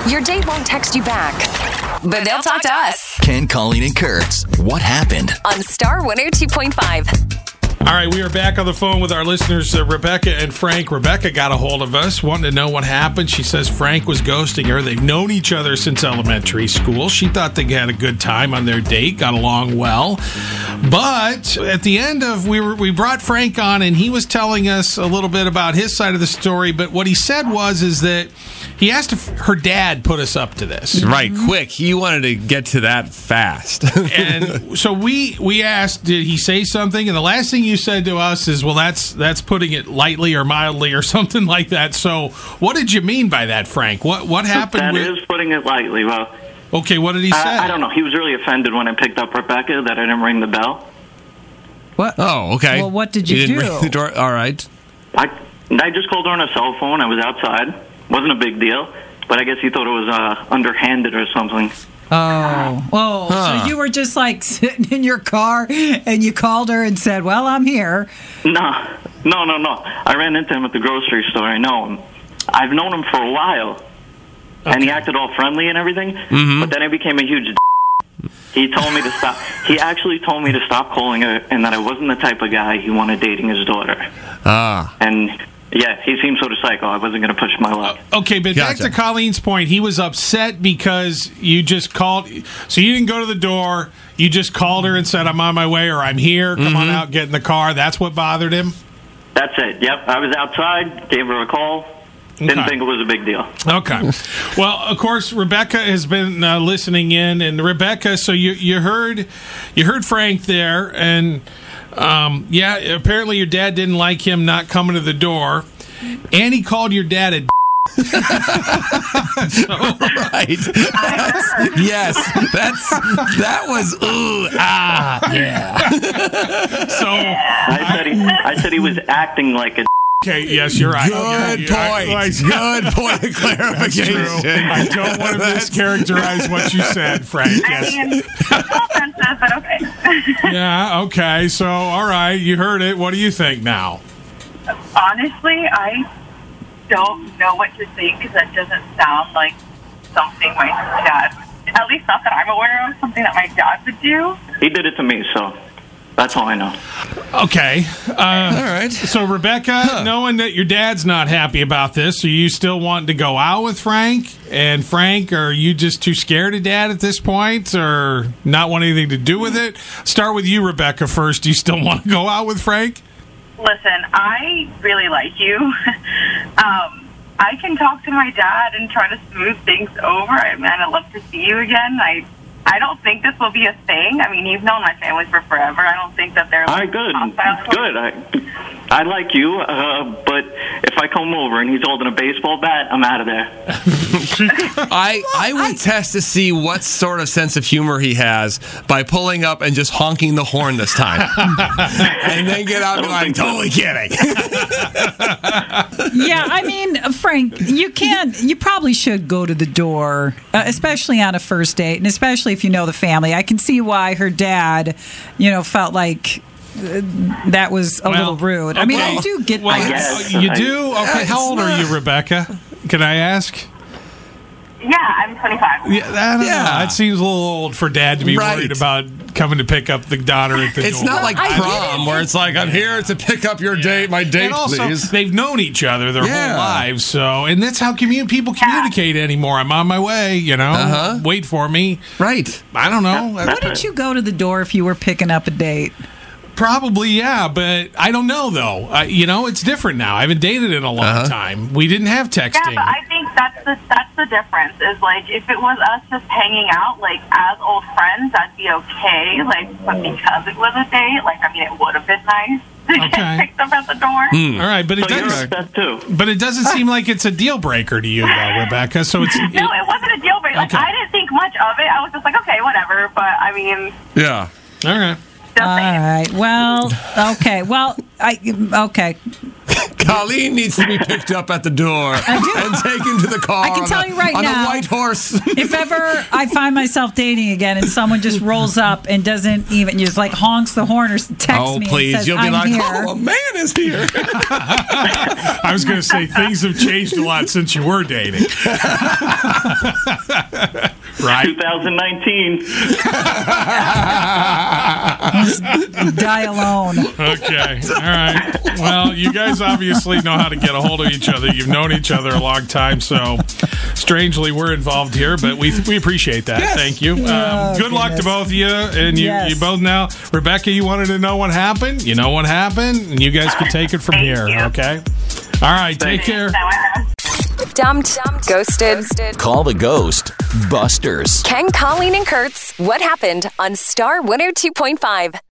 Your date won't text you back, but they'll talk to us. Ken, Colleen, and Kurtz. What happened? On Star 102.5. All right, we are back on the phone with our listeners, Rebecca and Frank. Rebecca got a hold of us, wanting to know what happened. She says Frank was ghosting her. They've known each other since elementary school. She thought they had a good time on their date, got along well. But at the end of, we brought Frank on, and he was telling us a little bit about his side of the story. But what he said is that he asked if her dad put us up to this. Right, quick. He wanted to get to that fast. And so we asked, did he say something? And the last thing you said to us is, well, that's putting it lightly or mildly or something like that. So what did you mean by that, Frank? What happened? That is putting it lightly. Well, okay, what did he say? I don't know. He was really offended when I picked up Rebecca that I didn't ring the bell. What? Oh, okay. Well, what did you do? Ring the door? All right. I just called her on a cell phone. I was outside. Wasn't a big deal. But I guess he thought it was underhanded or something. So you were just like sitting in your car and you called her and said, well, I'm here. No. I ran into him at the grocery store. I know him. I've known him for a while. Okay. And he acted all friendly and everything. Mm-hmm. But then it became a huge He told me to stop. He actually told me to stop calling her and that I wasn't the type of guy he wanted dating his daughter. And yeah, he seemed sort of psycho. I wasn't going to push my luck. Okay, but Gotcha. Back to Colleen's point, he was upset because you just called. So you didn't go to the door. You just called her and said, I'm on my way, or I'm here. Come on out, get in the car. That's what bothered him? That's it. Yep. I was outside, gave her a call. Didn't think it was a big deal. Okay. Well, of course, Rebecca has been listening in. And Rebecca, so you heard Frank there, and apparently your dad didn't like him not coming to the door, and he called your dad a Right. That was yeah. So I said he was acting like a. Okay, yes, you're right. Good point of clarification. I don't want to mischaracterize what you said, Frank. Yes. I mean, it's offensive, but okay. Yeah, okay. So, all right, you heard it. What do you think now? Honestly, I don't know what to think because that doesn't sound like something my dad, at least not that I'm aware of, something that my dad would do. He did it to me, so that's all I know. Okay. All right. So, Rebecca, knowing that your dad's not happy about this, are you still wanting to go out with Frank? And Frank, are you just too scared of Dad at this point or not want anything to do with it? Start with you, Rebecca, first. Do you still want to go out with Frank? Listen, I really like you. I can talk to my dad and try to smooth things over. I mean, I'd love to see you again. I don't think this will be a thing. I mean, you've known my family for forever. I don't think that they're like... All right, good. I like you, but if I come over and he's holding a baseball bat, I'm out of there. I would test to see what sort of sense of humor he has by pulling up and just honking the horn this time. And then get out and be like, totally kidding. Yeah, I mean, Frank, you probably should go to the door, especially on a first date, and especially if you know the family. I can see why her dad, felt like that was a little rude. Okay. I mean, I do get that. You do? Okay, how old are you, Rebecca? Can I ask? Yeah, I'm 25. Yeah, that seems a little old for Dad to be worried about coming to pick up the daughter at the door. It's not like prom where it's like, I'm here to pick up your date, my date, and also, please. They've known each other their whole lives, and that's how people communicate anymore. I'm on my way, wait for me. Right. I don't know. Wouldn't you go to the door if you were picking up a date? Probably, yeah, but I don't know, though. It's different now. I haven't dated in a long time. We didn't have texting. Yeah, but I think that's the difference, is, like, if it was us just hanging out, like, as old friends, that'd be okay. Like, but because it was a date, like, I mean, it would have been nice to get picked up at the door. All right, but it doesn't seem like it's a deal breaker to you, though, Rebecca. So it's no, it wasn't a deal breaker. Like, I didn't think much of it. I was just like, okay, whatever. But I mean, yeah, all right. All right. Well, okay. Well, okay. Colleen needs to be picked up at the door and taken to the car. I can tell you right on now, a white horse. If ever I find myself dating again and someone just rolls up and doesn't even just like honks the horn or texts me please. and says, You'll be I'm like, here. oh, a man is here. I was going to say things have changed a lot since you were dating. Right? 2019. Die alone. Okay. All right. Well, you guys obviously know how to get a hold of each other. You've known each other a long time, so strangely, we're involved here, but we appreciate that. Yes. Thank you. Oh, good luck to goodness. both of you, and you, Yes. you both now. Rebecca, you wanted to know what happened? You know what happened, and you guys can take it from Thank here, you. okay? All right. Take care. Dumped, ghosted. Call the Ghost Busters. Ken, Colleen, and Kurtz. What happened on Star 102.5?